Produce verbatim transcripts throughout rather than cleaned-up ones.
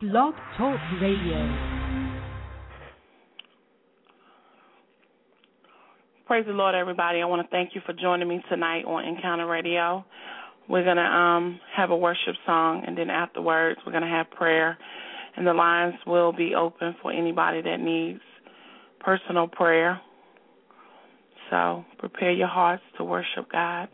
Blog Talk Radio. Praise the Lord, everybody. I want to thank you for joining me tonight on Encounter Radio. We're going to um, have a worship song, and then afterwards we're going to have prayer, and the lines will be open for anybody that needs personal prayer. So prepare your hearts to worship God.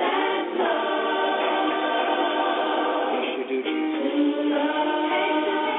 Love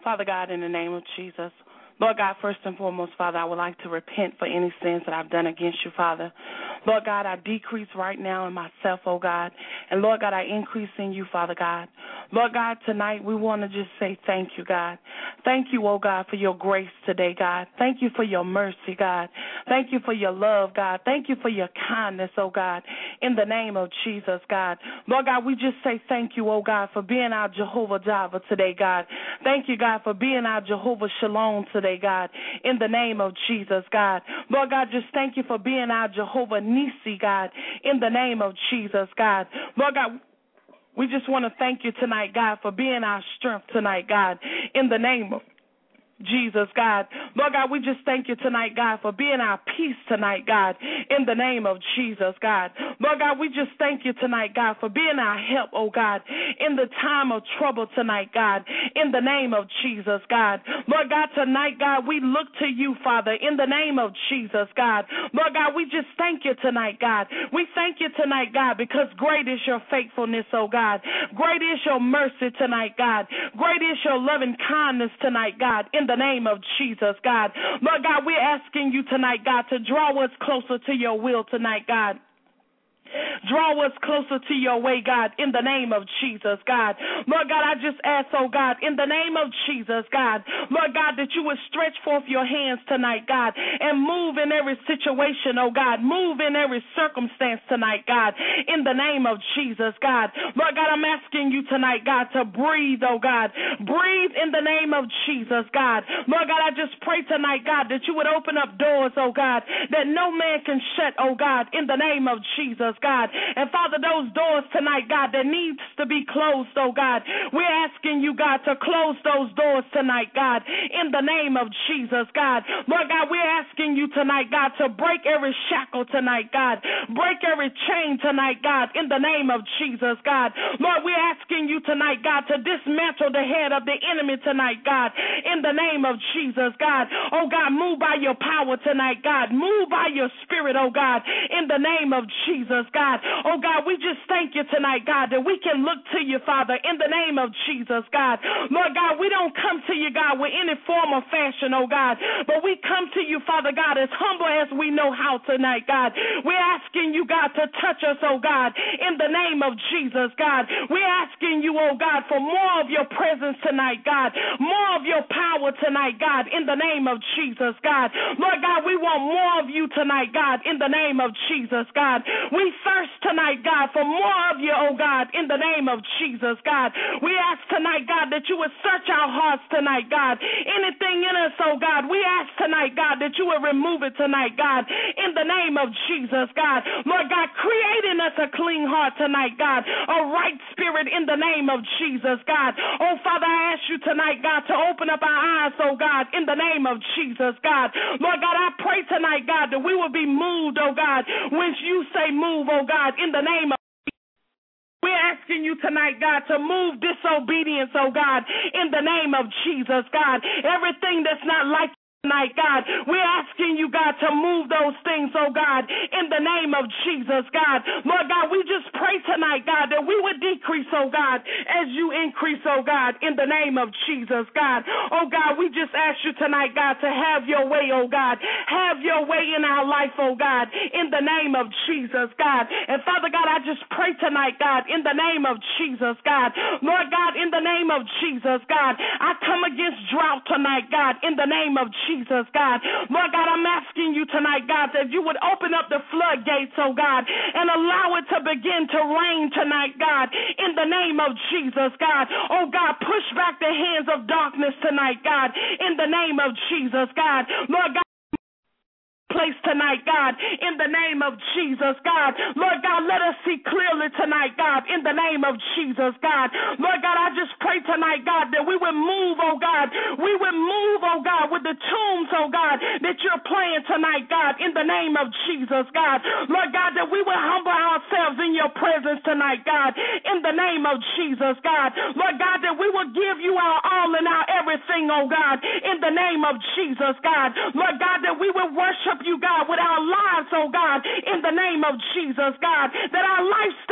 Father God, in the name of Jesus, Lord God, first and foremost, Father, I would like to repent for any sins that I've done against you, Father. Lord God, I decrease right now in myself, oh God. And Lord God, I increase in you, Father God. Lord God, tonight we want to just say thank you, God. Thank you, oh God, for your grace today, God. Thank you for your mercy, God. Thank you for your love, God. Thank you for your kindness, oh God, in the name of Jesus, God. Lord God, we just say thank you, oh God, for being our Jehovah Jireh today, God. Thank you, God, for being our Jehovah Shalom today, God, in the name of Jesus, God. Lord God, just thank you for being our Jehovah Nisi, God, in the name of Jesus, God. Lord God, we just want to thank you tonight, God, for being our strength tonight, God, in the name of Jesus, God. Lord God, we just thank you tonight, God, for being our peace tonight, God, in the name of Jesus, God. Lord God, we just thank you tonight, God, for being our help, oh God, in the time of trouble tonight, God, in the name of Jesus, God. Lord God, tonight, God, we look to you, Father, in the name of Jesus, God. Lord God, we just thank you tonight, God. We thank you tonight, God, because great is your faithfulness, oh God. Great is your mercy tonight, God. Great is your loving kindness tonight, God, in the name of Jesus, God. Lord God, we're asking you tonight, God, to draw us closer to your will tonight, God. Draw us closer to your way, God, in the name of Jesus, God. Lord God, I just ask, oh God, in the name of Jesus, God, Lord God, that you would stretch forth your hands tonight, God, and move in every situation, oh God, move in every circumstance tonight, God, in the name of Jesus, God. Lord God, I'm asking you tonight, God, to breathe, oh God, breathe in the name of Jesus, God. Lord God, I just pray tonight, God, that you would open up doors, oh God, that no man can shut, oh God, in the name of Jesus, God. And Father, those doors tonight, God, that needs to be closed, oh God, we're asking you, God, to close those doors tonight, God, in the name of Jesus, God. Lord God, we're asking you tonight, God, to break every shackle tonight, God, break every chain tonight, God, in the name of Jesus, God. Lord, we're asking you tonight, God, to dismantle the head of the enemy tonight, God, in the name of Jesus, God. Oh God, move by your power tonight, God. Move by your spirit, oh God, in the name of Jesus, God. Oh God, we just thank you tonight, God, that we can look to you, Father, in the name of Jesus, God. Lord God, we don't come to you, God, with any form or fashion, oh God, but we come to you, Father God, as humble as we know how tonight, God. We're asking you, God, to touch us, oh God, in the name of Jesus, God. We're asking you, oh God, for more of your presence tonight, God, more of your power tonight, God, in the name of Jesus, God. Lord God, we want more of you tonight, God, in the name of Jesus, God. We thirst tonight, God, for more of you, oh God, in the name of Jesus, God. We ask tonight, God, that you would search our hearts tonight, God. Anything in us, oh God, we ask tonight, God, that you would remove it tonight, God, in the name of Jesus, God. Lord God, create in us a clean heart tonight, God, a right spirit in the name of Jesus, God. Oh, Father, I ask you tonight, God, to open up our eyes, oh God, in the name of Jesus, God. Lord God, I pray tonight, God, that we will be moved, oh God, when you say move, oh God, in the name of we're asking you tonight, God, to move disobedience, oh God, in the name of Jesus, God. Everything that's not like tonight, God, we're asking you, God, to move those things, oh God, in the name of Jesus, God. Lord God, we just pray tonight, God, that we would decrease, oh God, as you increase, oh God, in the name of Jesus, God. Oh God, we just ask you tonight, God, to have your way, oh God. Have your way in our life, oh God, in the name of Jesus, God. And Father God, I just pray tonight, God, in the name of Jesus, God. Lord God, in the name of Jesus, God, I come against drought tonight, God, in the name of Jesus. Jesus, God. Lord God, I'm asking you tonight, God, that you would open up the floodgates, oh God, and allow it to begin to rain tonight, God, in the name of Jesus, God. Oh God, push back the hands of darkness tonight, God, in the name of Jesus, God. Lord God, place tonight, God, in the name of Jesus, God. Lord God, let us see clearly tonight, God, in the name of Jesus, God. Lord God, I just pray tonight, God, that we would move, oh God. We would move, oh God, with the tunes, oh God, that you're playing tonight, God, in the name of Jesus, God. Lord God, that we would humble ourselves in your presence tonight, God, in the name of Jesus, God. Lord God, that we will give you our all and our everything, oh God, in the name of Jesus, God. Lord God, that we will worship you, God, with our lives, oh God, in the name of Jesus, God, that our lifestyle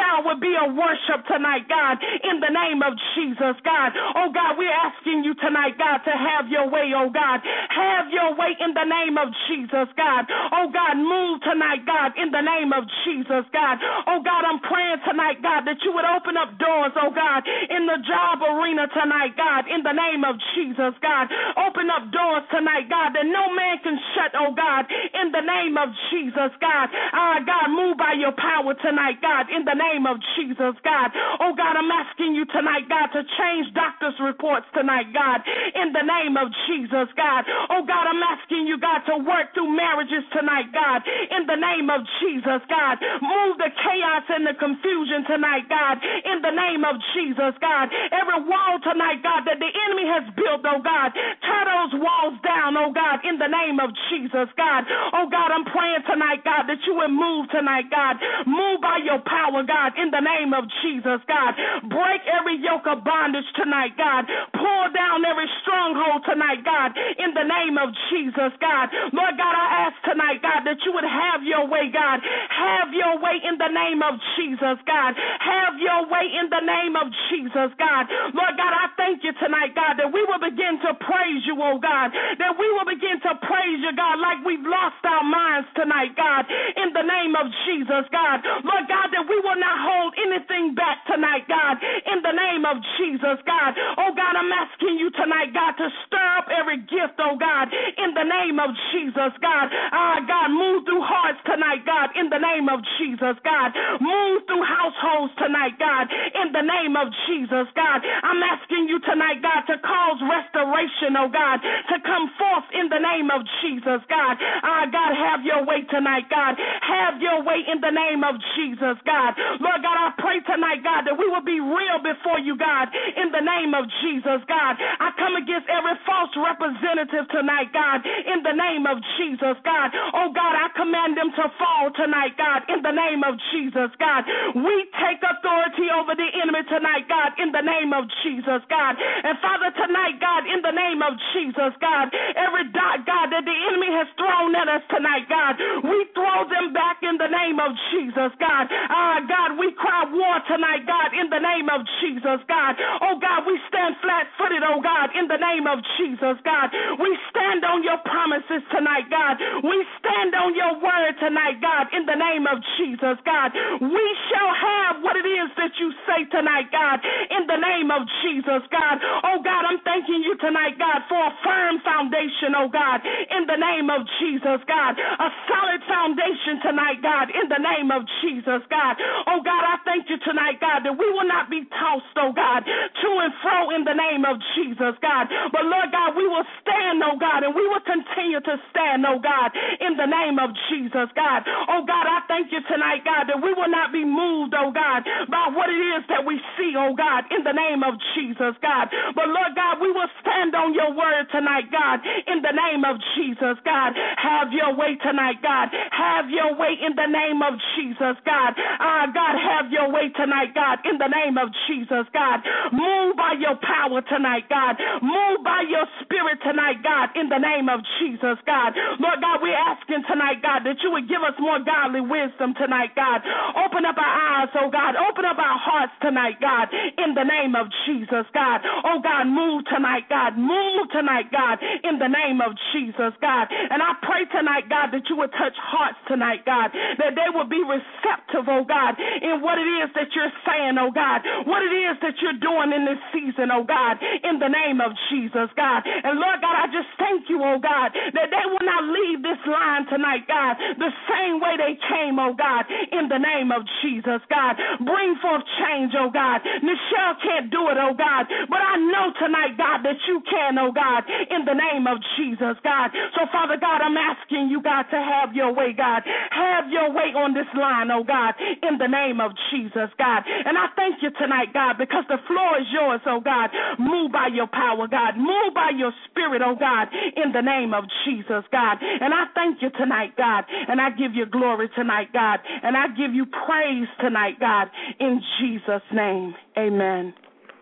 sound would be a worship tonight, God, in the name of Jesus, God. Oh, God, we're asking you tonight, God, to have your way, oh, God. Have your way in the name of Jesus, God. Oh, God, move tonight, God, in the name of Jesus, God. Oh, God, I'm praying tonight, God, that you would open up doors, oh, God, in the job arena tonight, God, in the name of Jesus, God. Open up doors tonight, God, that no man can shut, oh, God, in the name of Jesus, God. Ah, God, move by your power tonight, God, in the name of Jesus, God. Oh, God, I'm asking you tonight, God, to change doctor's reports tonight, God, in the name of Jesus, God. Oh, God, I'm asking you, God, to work through marriages tonight, God, in the name of Jesus, God. Move the chaos and the confusion tonight, God, in the name of Jesus, God. Every wall tonight, God, that the enemy has built, oh, God, tear those walls down, oh, God, in the name of Jesus, God. Oh, God, I'm praying tonight, God, that you would move tonight, God. Move by your power, God, in the name of Jesus, God. Break every yoke of bondage tonight, God. Pull down every stronghold tonight, God, in the name of Jesus, God. Lord God, I ask tonight, God, that you would have your way, God. Have your way in the name of Jesus, God. Have your way in the name of Jesus, God. Lord God, I thank you tonight, God, that we will begin to praise you, oh God. That we will begin to praise you, God, like we've lost our minds tonight, God, in the name of Jesus, God. Lord God, that we will not hold anything back tonight, God, in the name of Jesus, God. Oh God, I'm asking you tonight, God, to stir up every gift, oh God, in the name of Jesus, God. Ah, God, move through hearts tonight, God, in the name of Jesus, God. Move through households tonight, God, in the name of Jesus, God. I'm asking you tonight, God, to cause restoration, oh God, to come forth in the name of Jesus, God. Ah, God, have your way tonight, God. Have your way in the name of Jesus, God. Lord God, I pray tonight, God, that we will be real before you, God, in the name of Jesus, God. I come against every false representative tonight, God, in the name of Jesus, God. Oh, God, I command them to fall tonight, God, in the name of Jesus, God. We take authority over the enemy tonight, God, in the name of Jesus, God. And Father, tonight, God, in the name of Jesus, God, every dot, God, that the enemy has thrown at us tonight, God, we throw them back in the name of Jesus, God. Ah, God, we cry war tonight, God, in the name of Jesus, God. Oh, God, we stand flat-footed, oh, God, in the name of Jesus, God. We stand on your promises tonight, God. We stand on your word tonight, God, in the name of Jesus, God. We shall have what it is that you say tonight, God, in the name of Jesus, God. Oh, God, I'm thanking you tonight, God, for a firm foundation, oh, God, in the name of Jesus, God. A solid foundation tonight, God, in the name of Jesus, God. Oh, God, I thank you tonight, God, that we will not be tossed, oh, God, to and fro in the name of Jesus, God. But, Lord God, we will stand, oh, God, and we will continue to stand, oh, God, in the name of Jesus, God. Oh, God, I thank you tonight, God, that we will not be moved, oh, God, by what it is that we see, oh, God, in the name of Jesus, God. But, Lord God, we will stand on your word tonight, God, in the name of Jesus, God. Have your way tonight, God. Have your way in the name of Jesus, God. Ah, God, have your way tonight, God, in the name of Jesus, God. Move by your power tonight, God. Move by your spirit tonight, God, in the name of Jesus, God. Lord God, we're asking tonight, God, that you would give us more godly wisdom tonight, God. Open up our eyes, oh God. Open up our hearts tonight, God, in the name of Jesus, God. Oh God, move tonight, God. Move tonight, God, in the name of Jesus, God. And I pray tonight, God, that you would touch hearts tonight, God, that they will be receptive, oh God, in what it is that you're saying, oh God, what it is that you're doing in this season, oh God, in the name of Jesus, God. And Lord God, I just thank you, oh God, that they will not leave this line tonight, God, the same way they came, oh God, in the name of Jesus, God. Bring forth change, oh God. Nichelle can't do it, oh God, but I know tonight, God, that you can, oh God, in the name of Jesus, God. So, Father God, I'm asking you, God, to have your way, God. Have your way on this line, oh God, in the name of Jesus, God. And I thank you tonight, God, because the floor is yours, oh God. Move by your power, God. Move by your spirit, oh God, in the name of Jesus, God. And I thank you tonight, God, and I give you glory tonight, God, and I give you praise tonight, God, in Jesus' name. Amen.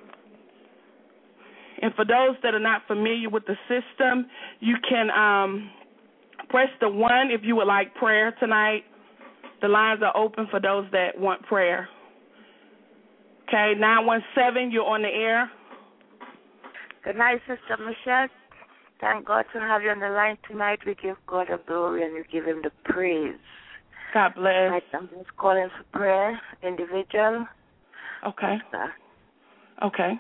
And for those that are not familiar with the system, you can um, press the one if you would like prayer tonight. The lines are open for those that want prayer. Okay, nine one seven, you're on the air. Good night, Sister Michelle. Thank God to have you on the line tonight. We give God the glory and we give him the praise. God bless. Right, I'm just calling for prayer, individual. Okay. Okay.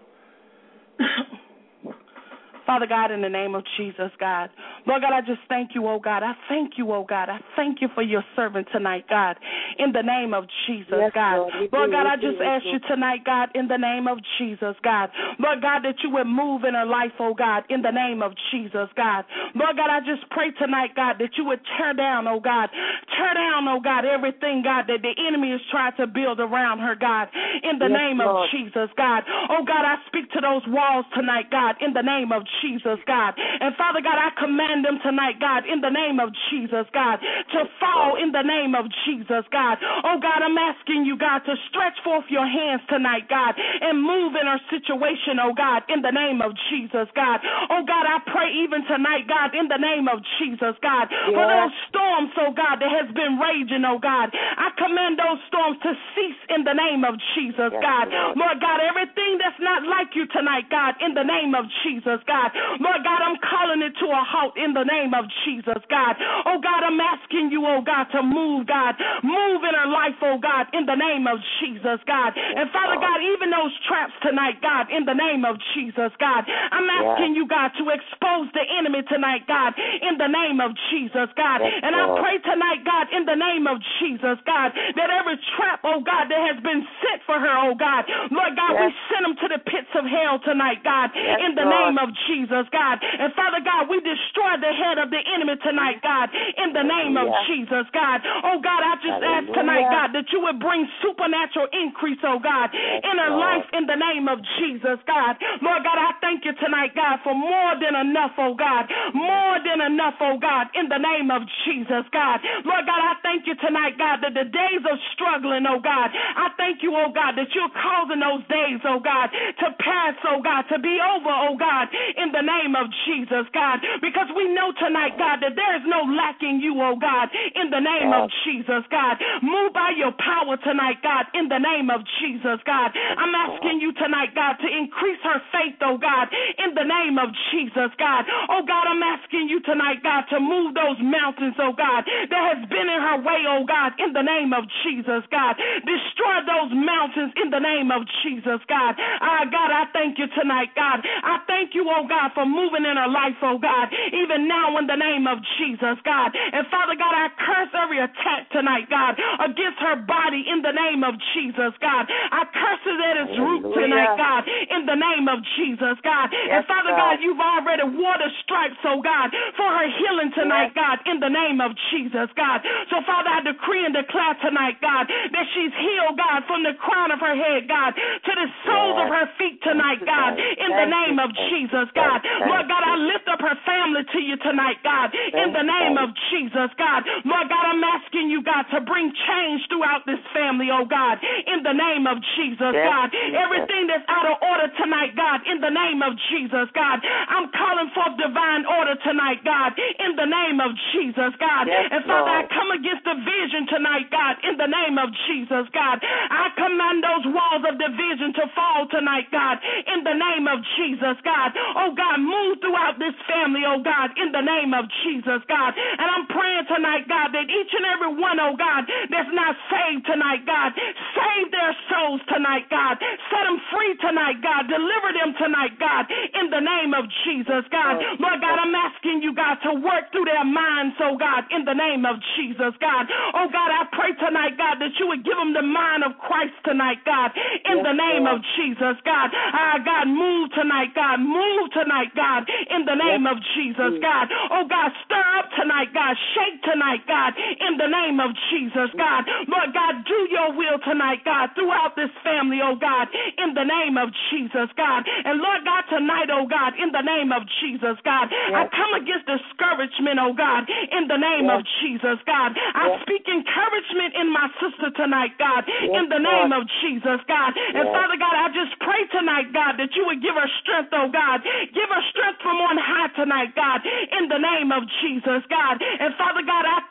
Father God, in the name of Jesus, God. Lord God, I just thank you, oh God. I thank you, oh God. I thank you for your servant tonight, God. In the name of Jesus, yes, God. Lord, Lord do, God, I do, just ask you tonight, God, in the name of Jesus, God. Lord God, that you would move in her life, oh God, in the name of Jesus, God. Lord God, I just pray tonight, God, that you would tear down, oh God. Tear down, oh God, everything, God, that the enemy is trying to build around her, God. In the yes, name Lord. of Jesus, God. Oh God, I speak to those walls tonight, God, in the name of Jesus, God. And Father God, I command them tonight, God, in the name of Jesus, God, to fall in the name of Jesus, God. Oh God, I'm asking you, God, to stretch forth your hands tonight, God, and move in our situation, oh God, in the name of Jesus, God. Oh God, I pray even tonight, God, in the name of Jesus, God, yes. for those storms, oh God, that has been raging, oh God. I command those storms to cease in the name of Jesus, yes, God. Lord. Lord God, everything that's not like you tonight, God, in the name of Jesus, God. Lord God, I'm calling it to a halt in the name of Jesus, God. Oh God, I'm asking you, oh God, to move, God. Move in her life, oh God, in the name of Jesus, God. And Father God, even those traps tonight, God, in the name of Jesus, God. I'm asking you, God, to expose the enemy tonight, God, in the name of Jesus, God. And I pray tonight, God, in the name of Jesus, God, that every trap, oh God, that has been set for her, oh God, Lord God, we send them to the pits of hell tonight, God, in the name of Jesus, God. And Father God, we destroy the head of the enemy tonight, God, in the name of Jesus, God. Oh God, I just ask tonight, God, that you would bring supernatural increase, oh God, in her life in the name of Jesus, God. Lord God, I thank you tonight, God, for more than enough, oh God, more than enough, oh God, in the name of Jesus, God. Lord God, I thank you tonight, God, that the days of struggling, oh God, I thank you, oh God, that you're causing those days, oh God, to pass, oh God, to be over, oh God, in the name of Jesus, God, because we know tonight, God, that there is no lack in you, oh God, in the name of Jesus, God. Move by your power tonight, God, in the name of Jesus, God. I'm asking you tonight, God, to increase her faith, oh God, in the name of Jesus, God. Oh God, I'm asking you tonight, God, to move those mountains, oh God, that has been in her way, oh God, in the name of Jesus, God. Destroy those mountains in the name of Jesus, God. Ah, God, I thank you tonight, God. I thank you, oh God, for moving in her life, oh God, even now in the name of Jesus, God. And Father God, I curse every attack tonight, God, against her body in the name of Jesus, God. I curse it at its root tonight, God, in the name of Jesus, God. Yes, and Father God, God, you've already water stripes, oh God, for her healing tonight, yes, God, in the name of Jesus, God. So Father, I decree and declare tonight, God, that she's healed, God, from the crown of her head, God, to the soles yes, of her feet tonight, God, in the name of Jesus, God. Lord God, I lift up her family to you tonight, God, in the name of Jesus, God. Lord God, I'm asking you, God, to bring change throughout this family, oh God, in the name of Jesus, God. Everything that's out of order tonight, God, in the name of Jesus, God. I'm calling for divine order tonight, God, in the name of Jesus, God. And Father, I come against division tonight, God, in the name of Jesus, God. I command those walls of division to fall tonight, God, in the name of Jesus, God. Oh God, move throughout this family, oh God, in the name of Jesus, God. And I'm praying tonight, God, that each and every one, oh God, that's not saved tonight, God, save their souls tonight, God. Set them free tonight, God. Deliver them tonight, God, in the name of Jesus, God. Lord God, I'm asking you, God, to work through their minds, oh God, in the name of Jesus, God. Oh God, I pray tonight, God, that you would give them the mind of Christ tonight, God, in the name of Jesus, God. Ah, God, move tonight, God. Move tonight, God, in the name of Jesus, God. Oh God, stir up tonight, God. Shake tonight, God, in the name of Jesus, God. Lord God, do your will tonight, God, throughout this family, oh God, in the name of Jesus, God. And Lord God, tonight, oh God, in the name of Jesus, God, I come against discouragement, oh God, in the name of Jesus, God. I speak encouragement in my sister tonight, God, in the name of Jesus, God. And Father God, I just pray tonight, God, that you would give her strength, oh God. Give her strength from on high tonight, God, in the name of Jesus, God. And Father God, I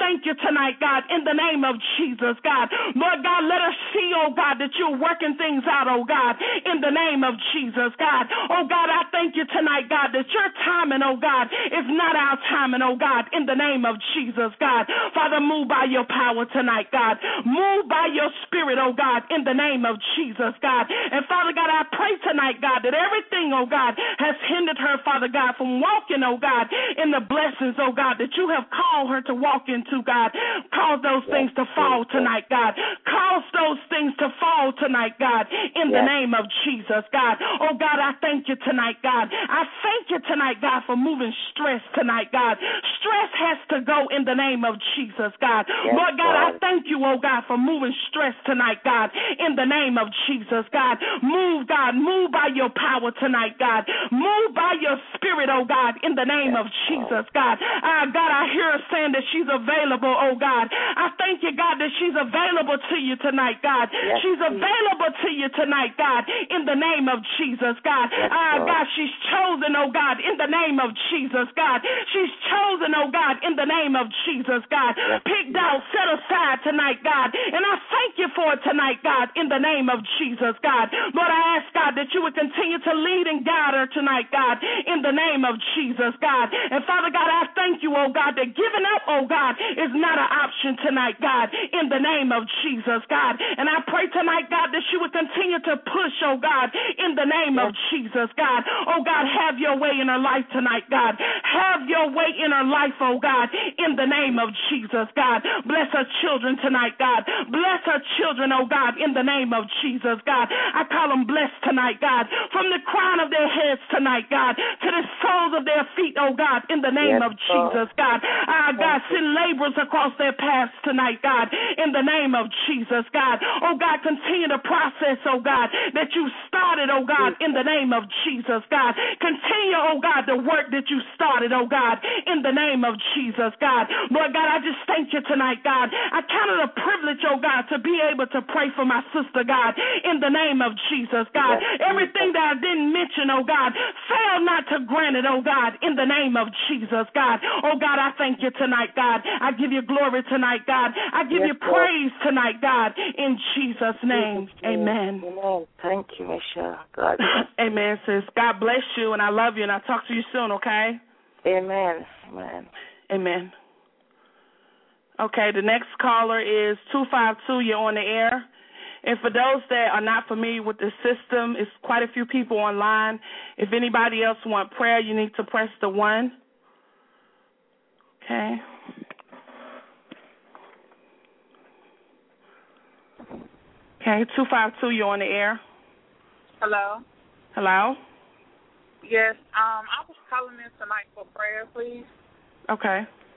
thank you tonight, God, in the name of Jesus, God. Lord God, let us see, oh God, that you're working things out, oh God, in the name of Jesus, God. Oh God, I thank you tonight, God, that your timing, oh God, is not our timing, oh God, in the name of Jesus, God. Father, move by your power tonight, God. Move by your spirit, oh God, in the name of Jesus, God. And Father God, I pray tonight, God, that everything, oh God, has hindered her, Father God, from walking, oh God, in the blessings, oh God, that you have called her to walk into, God. Cause those things to fall tonight, God. Cause those things to fall tonight, God, in the name of Jesus, God. Oh God, I thank you tonight, God. I thank you tonight, God, for moving stress tonight, God. Stress has to go in the name of Jesus, God. Yes, Lord God, God, I thank you, oh God, for moving stress tonight, God, in the name of Jesus, God. Move, God, move by your power tonight, God. Move by your spirit, oh God, in the name yes, of Jesus, God. Uh, God, I hear her saying that she's available, oh God. I thank you, God, that she's available to you tonight, God. Yes, she's available to you tonight, God, in the name of Jesus, God. Yes, uh, God, she's chosen, oh God, in the name of Jesus, God. She's chosen, oh God, in the name of Jesus, God. Yes, picked out, set aside tonight, God. And I thank you for it tonight, God, in the name of Jesus, God. Lord, I ask, God, that you would continue to lead and guide her tonight, God, in the name of Jesus, God. And Father God, I thank you, oh God, that giving up, oh God, is not an option tonight, God, in the name of Jesus, God. And I pray tonight, God, that you would continue to push, oh God, in the name of Jesus, God. Oh God, have your way in her life tonight, God. Have your way in her life, oh God, in the name of Jesus, God. Bless her children tonight, God. Bless her children, oh God, in the name of Jesus, God. I call them blessed tonight, God, from the crown of their heads tonight, God, to the soles of their feet, oh God, in the name yes, of Jesus, God. Ah, God, send laborers across their paths tonight, God, in the name of Jesus, God. Oh God, continue the process, oh God, that you started, oh God, in the name of Jesus, God. Continue, oh God, the work that you started, oh God, in the name of Jesus, God. Lord God, I just thank you tonight, God. I count it a privilege, oh God, to be able to pray for my sister, God, in the name of Jesus, God. Everything that I didn't mention, oh God, fail not to grant it, oh God, in the name of Jesus, God. Oh God, I thank you tonight, God. I give you glory tonight, God. I give yes, you praise Lord. Tonight, God, in Jesus' name. Jesus, amen. Amen. Thank you, Michelle. God bless. Amen, sis. God bless you, and I love you, and I'll talk to you soon, okay? Amen. Amen. Amen. Okay, the next caller is two five two. You're on the air. And for those that are not familiar with the system, it's quite a few people online. If anybody else want prayer, you need to press the one. Okay. Okay, two five two, you're on the air. Hello. Hello? Yes, um, I was calling in tonight for prayer, please. Okay.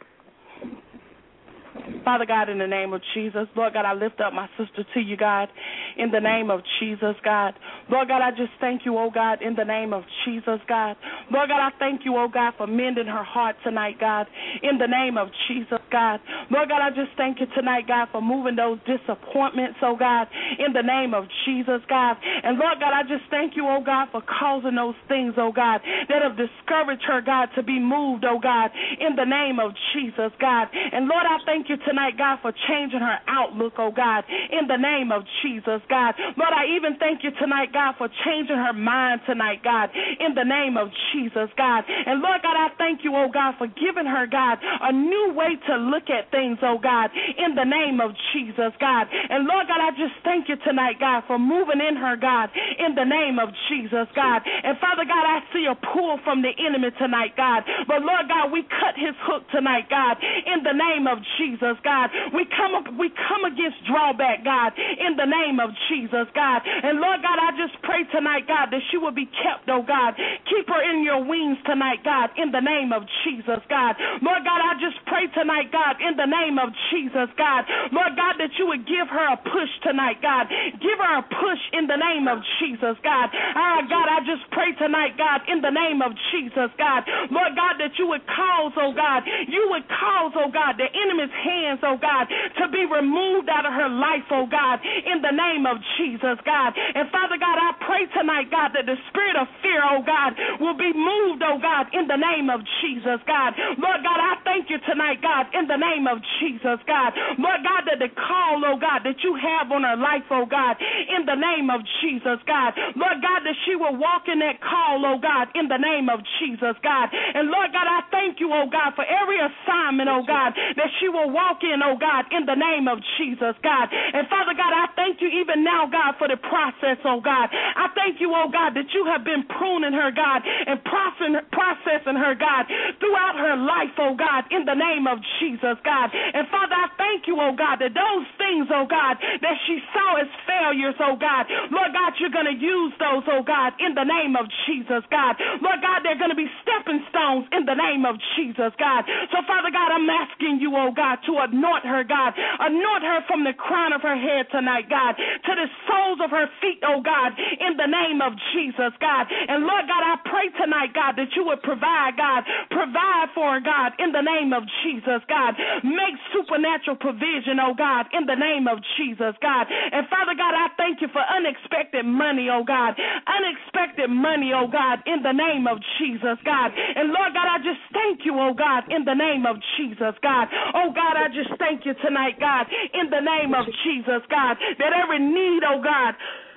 Father God, in the name of Jesus, Lord God, I lift up my sister to you, God, in the name of Jesus, God. Lord God, I just thank you, oh God, in the name of Jesus, God. Lord God, I thank you, oh God, for mending her heart tonight, God, in the name of Jesus, God. Lord God, I just thank you tonight, God, for moving those disappointments, oh God, in the name of Jesus, God. And Lord God, I just thank you, oh God, for causing those things, oh God, that have discouraged her, God, to be moved, oh God, in the name of Jesus, God. And Lord, I thank you tonight, God, for changing her outlook, oh God, in the name of Jesus, God. Lord, I even thank you tonight, God, for changing her mind tonight, God, in the name of Jesus, God. And Lord God, I thank you, oh God, for giving her, God, a new way to look at things, oh God, in the name of Jesus, God. And Lord God, I just thank you tonight, God, for moving in her, God, in the name of Jesus, God. And Father God, I see a pull from the enemy tonight, God. But Lord God, we cut his hook tonight, God, in the name of Jesus, God. We come up, we come against drawback, God, in the name of Jesus, God. And Lord God, I just pray tonight, God, that she will be kept, oh God. Keep her in your wings tonight, God, in the name of Jesus, God. Lord God, I just pray tonight, God, in the name of Jesus, God. Lord God, that you would give her a push tonight, God. Give her a push in the name of Jesus, God. Ah, God, I just pray tonight, God, in the name of Jesus, God. Lord God, that you would cause, oh God, you would cause, oh God, the enemy's hands, oh God, to be removed out of her life, oh God, in the name of Jesus, God. And Father God, I pray tonight, God, that the spirit of fear, oh God, will be moved, oh God, in the name of Jesus, God. Lord God, I thank thank you tonight, God, in the name of Jesus, God. Lord God, that the call, oh God, that you have on her life, oh God, in the name of Jesus, God. Lord God, that she will walk in that call, oh God, in the name of Jesus, God. And Lord God, I thank you, oh God, for every assignment, oh God, that she will walk in, oh God, in the name of Jesus, God. And Father God, I thank you even now, God, for the process, oh God. I thank you, oh God, that you have been pruning her, God, and processing her, God, throughout her life, oh God, in the name of Jesus, God. And Father, I thank you, oh God, that those things, oh God, that she saw as failures, oh God, Lord God, you're going to use those, oh God, in the name of Jesus, God. Lord God, they're going to be stepping stones in the name of Jesus, God. So, Father God, I'm asking you, oh God, to anoint her, God. Anoint her from the crown of her head tonight, God, to the soles of her feet, oh God, in the name of Jesus, God. And Lord God, I pray tonight, God, that you would provide, God, provide for her, God, in the name of Jesus, God. Make supernatural provision, oh God, in the name of Jesus, God. And Father God, I thank you for unexpected money, oh God. Unexpected money, oh God, in the name of Jesus, God. And Lord God, I just thank you, oh God, in the name of Jesus, God. Oh God, I just thank you tonight, God, in the name of Jesus, God, that every need, oh God,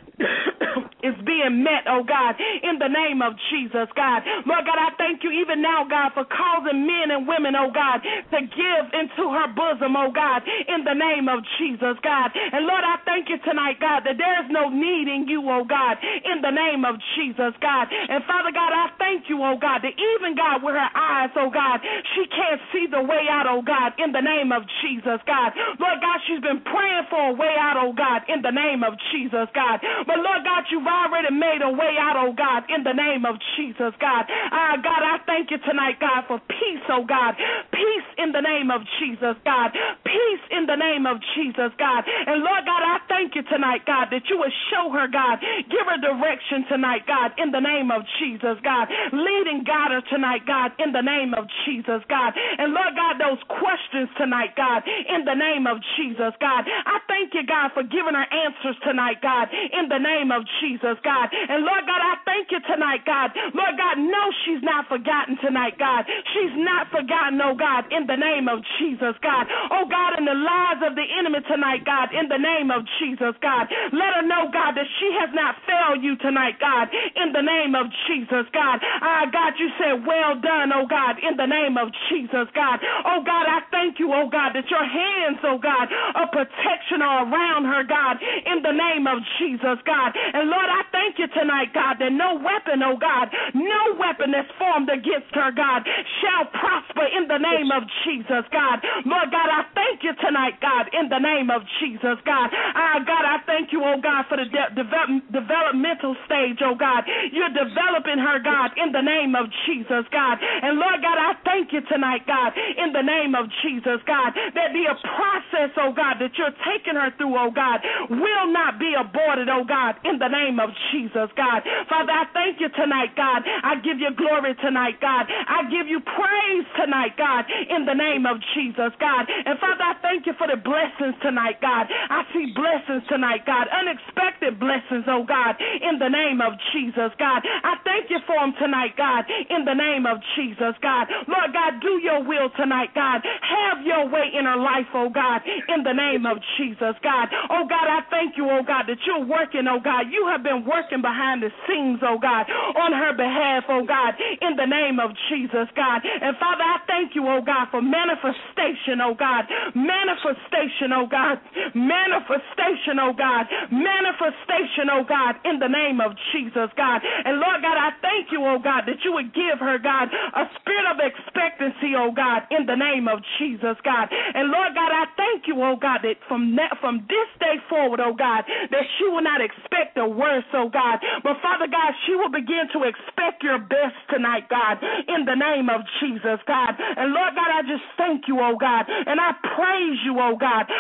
is being met, oh God, in the name of Jesus, God. Lord God, I thank you even now, God, for causing men and women, oh God, to give into her bosom, oh God, in the name of Jesus, God. And Lord, I thank you tonight, God, that there is no need in you, oh God, in the name of Jesus, God. And Father God, I thank you, oh God, that even, God, with her eyes, oh God, she can't see the way out, oh God, in the name of Jesus, God. Lord God, she's been praying for a way out, oh God, in the name of Jesus, God. But Lord God, you've already made a way out, oh God, in the name of Jesus, God. Uh, God, I thank you tonight, God, for peace, oh God. Peace in the name of Jesus, God. Peace in the name of Jesus, God. And Lord God, I thank you tonight, God, that you would show her, God. Give her direction tonight, God, in the name of Jesus, God. Lead and guide her tonight, God, in the name of Jesus, God. And Lord God, those questions tonight, God, in the name of Jesus, God. I thank you, God, for giving her answers tonight, God, in the name of Jesus, God. And Lord God, I thank you tonight, God. Lord God, no, she's not forgotten tonight, God. She's not forgotten, oh God, in the name of Jesus, God. Oh God, in the lies of the enemy tonight, God, in the name of Jesus, God. Let her know, God, that she has not failed you tonight, God, in the name of Jesus, God. Ah, God, you said, well done, oh God, in the name of Jesus, God. Oh God, I thank you, oh God, that your hands, oh God, of protection are around her, God, in the name of Jesus, God. And Lord, I thank you tonight, God, that no weapon, oh God, no weapon that's formed against her, God, shall prosper in the name of Jesus, God. Lord God, I thank you tonight, God, in the name of Jesus, God. Ah, God, I thank you, oh God, for the de- develop- developmental stage, oh God. You're developing her, God, in the name of Jesus, God. And Lord God, I thank you tonight, God, in the name of Jesus, God, that the process, oh God, that you're taking her through, oh God, will not be aborted, oh God, in the name of Jesus, God. Father, I thank you tonight, God. I give you glory tonight, God. I give you praise tonight, God, in the name of Jesus, God. And Father, I thank you for the blessings tonight, God. I see blessings tonight, God, unexpected blessings, oh God, in the name of Jesus, God. I thank you for them tonight, God, in the name of Jesus, God. Lord God, do your will tonight, God. Have your way in her life, oh God, in the name of Jesus, God. Oh God, I thank you, oh God, that you're working, oh God. You have been working behind the scenes, oh God, on her behalf, oh God, in the name of Jesus, God. And Father, I thank you, oh God, for manifestation, oh God. Manifestation, oh God. Manifestation, oh God. Manifestation, oh God, in the name of Jesus, God. And Lord God, I thank you, oh God, that you would give her, God, a spirit of expectancy, oh God, in the name of Jesus, God. And Lord God, I thank you, oh God, that from that, from this day forward, oh God, that she will not expect the worst, oh God, but Father God, she will begin to expect your best tonight, God, in the name of Jesus, God. And Lord God, I just thank you, oh God, and I praise you, oh God. I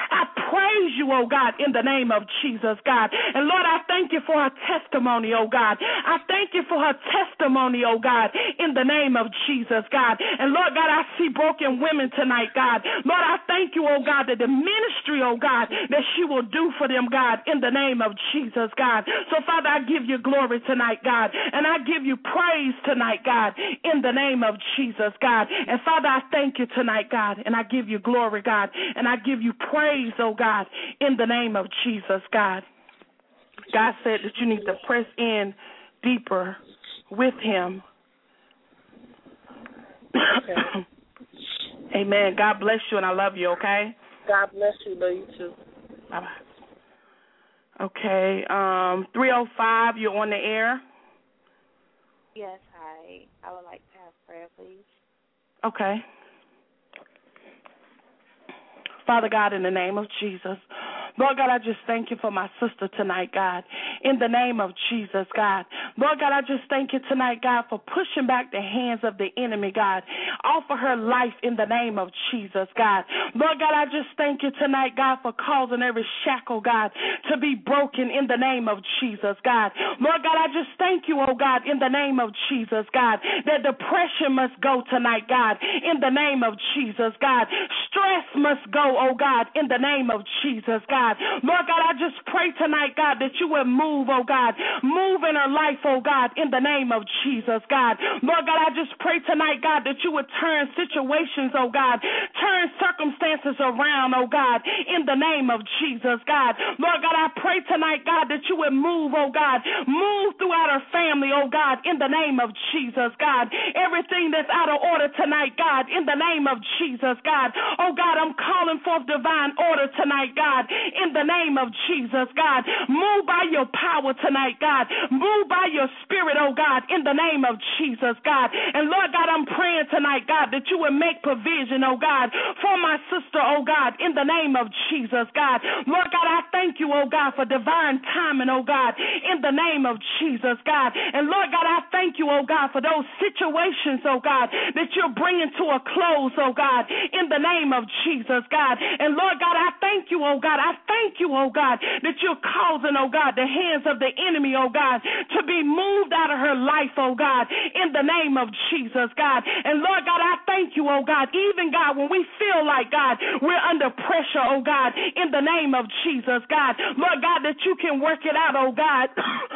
praise you, oh God, in the name of Jesus, God. And Lord, I thank you for her testimony, oh God. I thank you for her testimony, oh God, in the name of Jesus, God. And Lord God, I see broken women tonight, God. Lord, I thank you, oh God, that the ministry, oh God, that she will do for them, God, in the name of Jesus, God. So, Father, I give you glory tonight, God, and I give you praise tonight, God, in the name of Jesus, God. And, Father, I thank you tonight, God, and I give you glory, God, and I give you praise, oh God, in the name of Jesus, God. God said that you need to press in deeper with him. Okay. Amen. God bless you, and I love you, okay? God bless you. Love you, too. Bye-bye. Okay. Um, three oh five, you're on the air. Yes, hi. I would like to have prayer, please. Okay. Father God, in the name of Jesus, Lord God, I just thank you for my sister tonight, God, in the name of Jesus, God. Lord God, I just thank you tonight, God, for pushing back the hands of the enemy, God, off of her life in the name of Jesus, God. Lord God, I just thank you tonight, God, for causing every shackle, God, to be broken in the name of Jesus, God. Lord God, I just thank you, oh God, in the name of Jesus, God, that depression must go tonight, God, in the name of Jesus, God. Stress must go, oh God, in the name of Jesus, God. Lord God, I just pray tonight, God, that you would move, oh God, move in her life, oh God, in the name of Jesus, God. Lord God, I just pray tonight, God, that you would turn situations, oh God, turn circumstances around, oh God, in the name of Jesus, God. Lord God, I pray tonight, God, that you would move, oh God, move throughout her family, oh God, in the name of Jesus, God. Everything that's out of order tonight, God, in the name of Jesus, God. Oh God, I'm calling forth divine order tonight, God, in the name of Jesus, God. Move by your power tonight, God. Move by your spirit, oh God, in the name of Jesus, God. And Lord God, I'm praying tonight, God, that you would make provision, oh God, for my sister, oh God, in the name of Jesus, God. Lord God, I thank you, oh God, for divine timing, oh God, in the name of Jesus, God. And Lord God, I thank you, oh God, for those situations, oh God, that you're bringing to a close, oh God, in the name of Jesus, God. And Lord God, I thank you, oh God, I thank you, oh God, that you're causing, oh God, the hands of the enemy, oh God, to be moved out of her life, oh God, in the name of Jesus, God. And Lord God, I thank you, oh God, even God, when we feel like, God, we're under pressure, oh God, in the name of Jesus, God. Lord God, that you can work it out, oh God.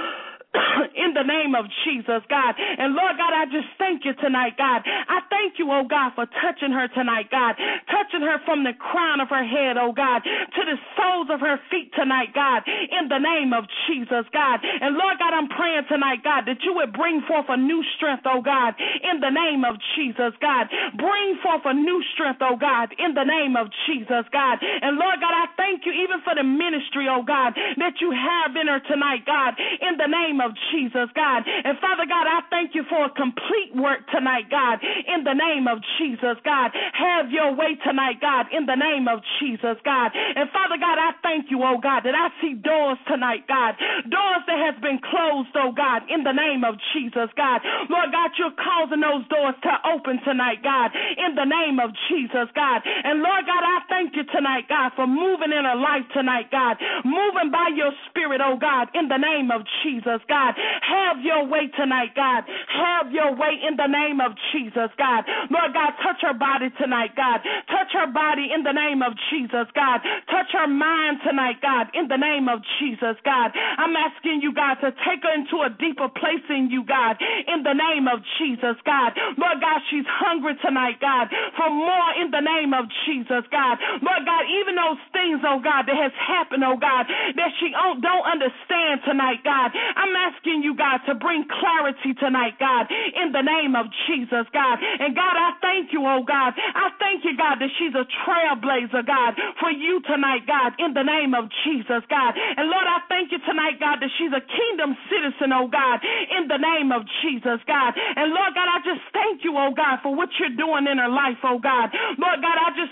In the name of Jesus, God. And Lord God, I just thank you tonight, God. I thank you, oh God, for touching her tonight, God. Touching her from the crown of her head, oh God, to the soles of her feet tonight, God. In the name of Jesus, God. And Lord God, I'm praying tonight, God, that you would bring forth a new strength, oh God, in the name of Jesus, God. Bring forth a new strength, oh God, in the name of Jesus, God. And Lord God, I thank you even for the ministry, oh God, that you have in her tonight, God, in the name of of Jesus, God. And Father God, I thank you for a complete work tonight, God, in the name of Jesus, God. Have your way tonight, God, in the name of Jesus, God. And Father God, I thank you, oh God, that I see doors tonight, God, doors that has been closed, oh God, in the name of Jesus, God. Lord God, you're causing those doors to open tonight, God, in the name of Jesus, God. And Lord God, I thank you tonight, God, for moving in her life tonight, God, moving by your spirit, oh God, in the name of Jesus, God. God. Have your way tonight, God. Have your way in the name of Jesus, God. Lord God, touch her body tonight, God. Touch her body in the name of Jesus, God. Touch her mind tonight, God, in the name of Jesus, God. I'm asking you, God, to take her into a deeper place in you, God, in the name of Jesus, God. Lord God, she's hungry tonight, God, for more in the name of Jesus, God. Lord God, even those things, oh God, that has happened, oh God, that she don't understand tonight, God. I'm asking you, God, to bring clarity tonight, God, in the name of Jesus, God. And God, I thank you, oh God. I thank you, God, that she's a trailblazer, God, for you tonight, God, in the name of Jesus, God. And Lord, I thank you tonight, God, that she's a kingdom citizen, oh God, in the name of Jesus, God. And Lord God, I just thank you, oh God, for what you're doing in her life, oh God. Lord God, I just thank you,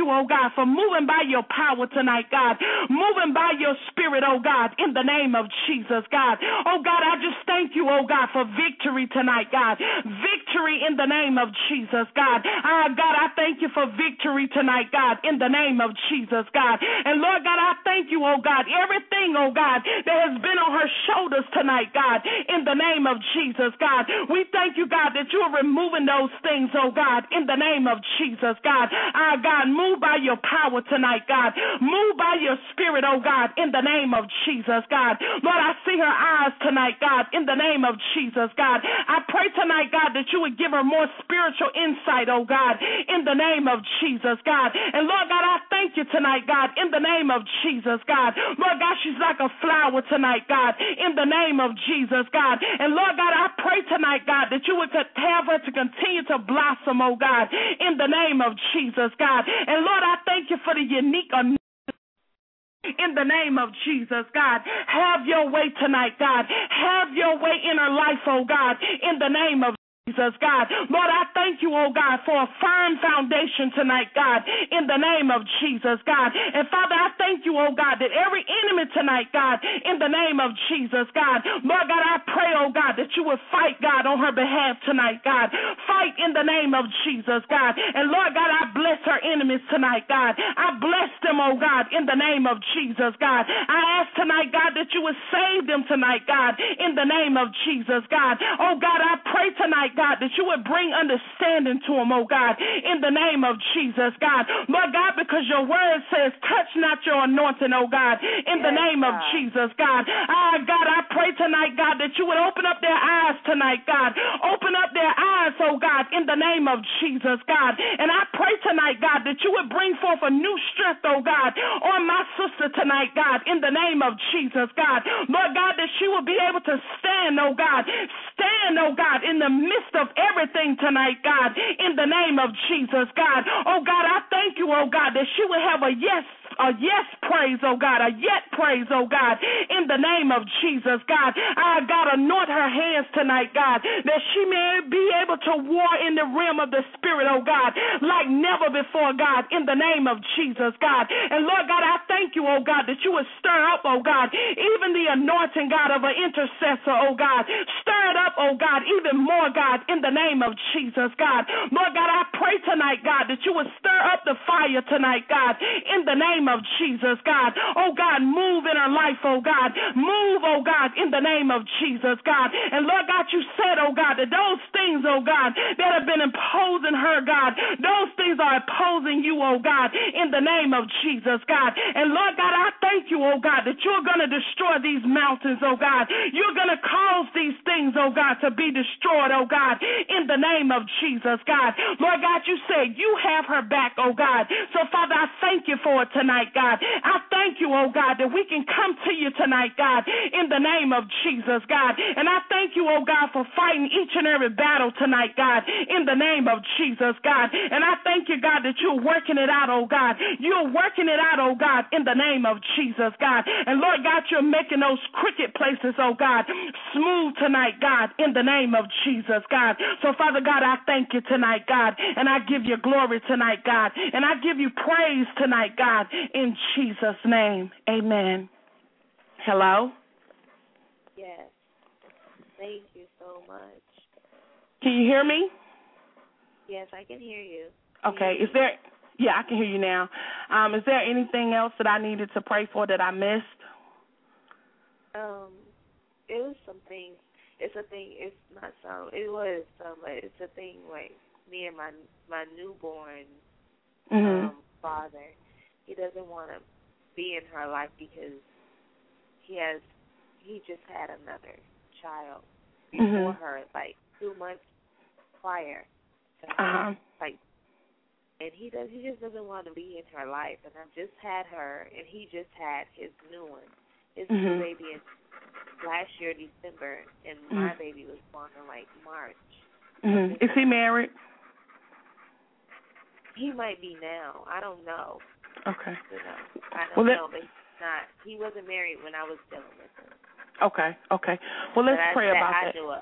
oh God, for moving by your power tonight, God, moving by your spirit, oh God, in the name of Jesus, God. Oh God, I just thank you, oh God, for victory tonight, God. Victory in the name of Jesus, God. Ah, God, I thank you for victory tonight, God, in the name of Jesus, God. And Lord God, I thank you, oh God, everything, oh God, that has been on her shoulders tonight, God, in the name of Jesus, God. We thank you, God, that you are removing those things, oh God, in the name of Jesus, God. Ah, God, move by your power tonight, God. Move by your spirit, oh God, in the name of Jesus, God. Lord, I see her eyes tonight, God, in the name of Jesus, God. I pray tonight, God, that you would give her more spiritual insight, oh God, in the name of Jesus, God. And Lord God, I thank you tonight, God, in the name of Jesus, God. Lord God, she's like a flower tonight, God, in the name of Jesus, God. And Lord God, I pray tonight, God, that you would have her to continue to blossom, oh God, in the name of Jesus, God. And Lord, I thank you for the unique in the name of Jesus, God. Have your way tonight, God. Have your way in her life, oh God, in the name of Jesus, God. Lord, I thank you, oh God, for a firm foundation tonight, God, in the name of Jesus, God. And Father, I thank you, oh God, that every enemy tonight, God, in the name of Jesus, God. Lord God, I pray, oh God, that you would fight, God, on her behalf tonight, God. Fight in the name of Jesus, God. And Lord God, I bless her enemies tonight, God. I bless them, oh God, in the name of Jesus, God. I ask tonight, God, that you would save them tonight, God, in the name of Jesus, God. Oh God, I pray tonight, God, that you would bring understanding to them, oh God, in the name of Jesus, God. Lord God, because your word says, touch not your anointing, oh God, in the yes, name God. of Jesus, God. Ah, God, I pray tonight, God, that you would open up their eyes tonight, God. Open up their eyes, oh God, in the name of Jesus, God. And I pray tonight, God, that you would bring forth a new strength, oh God, on my sister tonight, God, in the name of Jesus, God. Lord God, that she will be able to stand, oh God, stand, oh God, in the midst of everything tonight, God, in the name of Jesus, God. Oh, God, I thank you, oh, God, that she will have a yes, a yes praise, oh, God, a yet praise, oh, God, in the name of Jesus, God. I, God, anoint her hands tonight, God, that she may be able to war in the realm of the Spirit, oh, God, like never before, God, in the name of Jesus, God. And, Lord God, I thank you, oh, God, that you would stir up, oh, God, even the anointing, God, of an intercessor, oh, God. Stir it up, oh, God, even more, God, in the name of Jesus, God. Lord God, I pray tonight, God, that you would stir up the fire tonight, God, in the name of Jesus, God. Oh, God, move in her life, oh, God. Move, oh, God, in the name of Jesus, God. And, Lord God, you said, oh, God, that those things, oh, God, that have been imposing her, God, those things are imposing you, oh, God, in the name of Jesus, God. And, Lord God, I thank you, oh, God, that you're going to destroy these mountains, oh, God. You're going to cause these things, oh, God, to be destroyed, oh, God, in the name of Jesus, God. Lord God, you said you have her back, oh God. So, Father, I thank you for it tonight, God. I thank you, oh God, that we can come to you tonight, God, in the name of Jesus, God. And I thank you, oh God, for fighting each and every battle tonight, God, in the name of Jesus, God. And I thank you, God, that you're working it out, oh God. You're working it out, oh God, in the name of Jesus, God. And Lord God, you're making those crooked places, oh God, smooth tonight, God, in the name of Jesus, God. So, Father God, I thank you tonight, God, and I give you glory tonight, God, and I give you praise tonight, God, in Jesus' name. Amen. Hello? Yes. Thank you so much. Can you hear me? Yes, I can hear you. Can okay. You is there? Yeah, I can hear you now. Um, is there anything else that I needed to pray for that I missed? Um, it was something. It's a thing. It's not some. It was some. It's a thing like me and my my newborn mm-hmm. um, father. He doesn't want to be in her life because he has. He just had another child before mm-hmm. her, like two months prior to her. Uh-huh. Like, and he does. He just doesn't want to be in her life. And I just had her, and he just had his new one, his mm-hmm. new baby in last year, December, and mm-hmm. my baby was born in, like, March. Mm-hmm. Is he married? He might be now. I don't know. Okay. You know, I don't well, know, but he's not. He wasn't married when I was dealing with him. Okay, okay. Well, let's I, pray that about I that. knew of.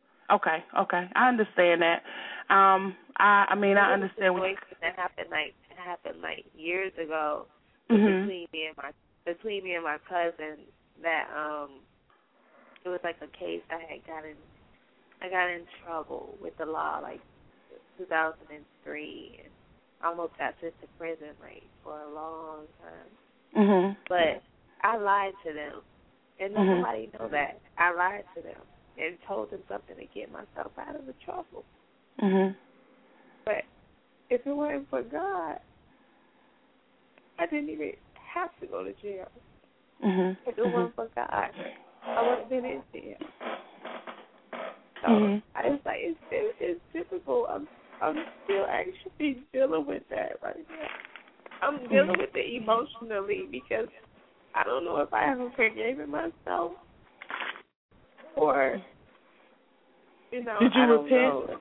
Okay, okay. I understand that. Um, I, I mean, there I was understand. A situation that happened like happened like years ago mm-hmm. between me and my between me and my cousin. That um, it was like a case I had gotten. I got in trouble with the law like two thousand three, and almost got sent to prison like for a long time. Mm-hmm. But I lied to them, and mm-hmm. nobody know that. I lied to them and told them something to get myself out of the trouble. Mm-hmm. But if it weren't for God, I didn't even have to go to jail. Mm-hmm. If it weren't for God, I wouldn't have been in jail. So mm-hmm. I was like, it's, it's, it's difficult. I'm I'm still actually dealing with that right now. I'm dealing with it emotionally because I don't know if I ever forgiven myself or, you know, did you I don't repent? know.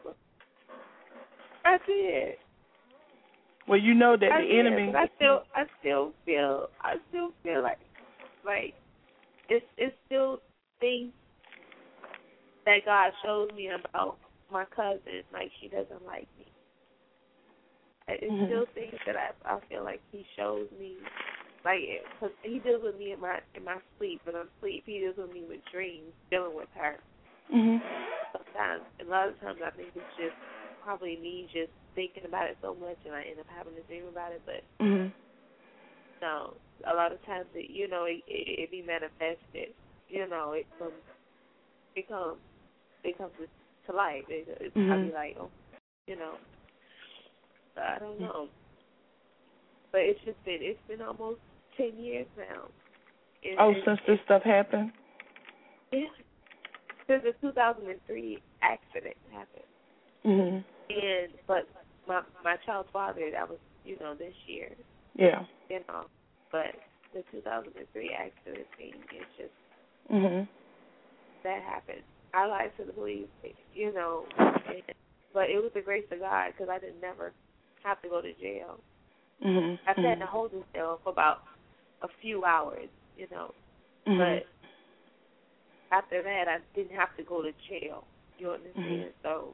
I did. Well, you know that I the did, enemy. but I still, I still feel, I still feel like, like it's, it's still things that God shows me about my cousin. Like she doesn't like me. It's mm-hmm. still things that I, I feel like He shows me. Like, cause He deals with me in my in my sleep. When I'm asleep, He deals with me with dreams, dealing with her. Mm-hmm. Sometimes, a lot of times, I think it's just probably me just thinking about it so much, and I end up having to dream about it. But mm-hmm. no, a lot of times, it, you know, it, it, it be manifested. You know, it comes, it comes, it comes to life. It, it, mm-hmm. I'll be like, oh, you know, but I don't know. But it's just been, it's been almost ten years now. And, oh, and, since this stuff happened? Yeah. Since the two thousand three accident happened. Mm-hmm. And, but my my child's father, that was, you know, this year. Yeah. You know, but the two thousand three accident thing, it's just, mm-hmm. that happened. I lied to the police, you know, and, but it was the grace of God because I didn't never have to go to jail. Mm-hmm. I sat mm-hmm. in a holding cell for about a few hours, you know, mm-hmm. but after that I didn't have to go to jail. You understand? Mm-hmm. So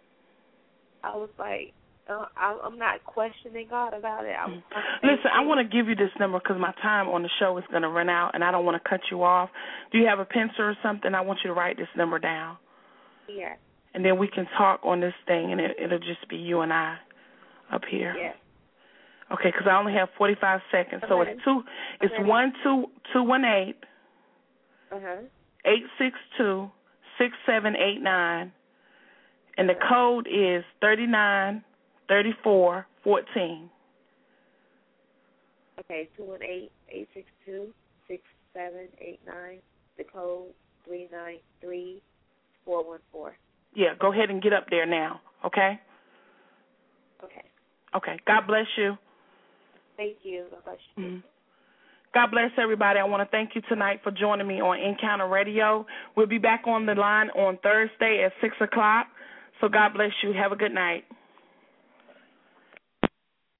I was like, uh, I, I'm not questioning God about it. I was Listen, I want to give you this number because my time on the show is going to run out, and I don't want to cut you off. Do you have a pencil or something? I want you to write this number down. Yeah. And then we can talk on this thing, and it, it'll just be you and I up here. Yeah. Okay, because I only have forty-five seconds. So Okay. it's two. It's Okay. one two two one eight. Uh huh. Eight six two six seven eight nine, and the code is thirty nine thirty four fourteen. Okay, two one eight eight six two six seven eight nine. The code three nine three four one four. Yeah, go ahead and get up there now. Okay. Okay. Okay. God bless you. Thank you. God bless you. Mm-hmm. God bless everybody. I want to thank you tonight for joining me on Encounter Radio. We'll be back on the line on Thursday at six o'clock. So God bless you. Have a good night.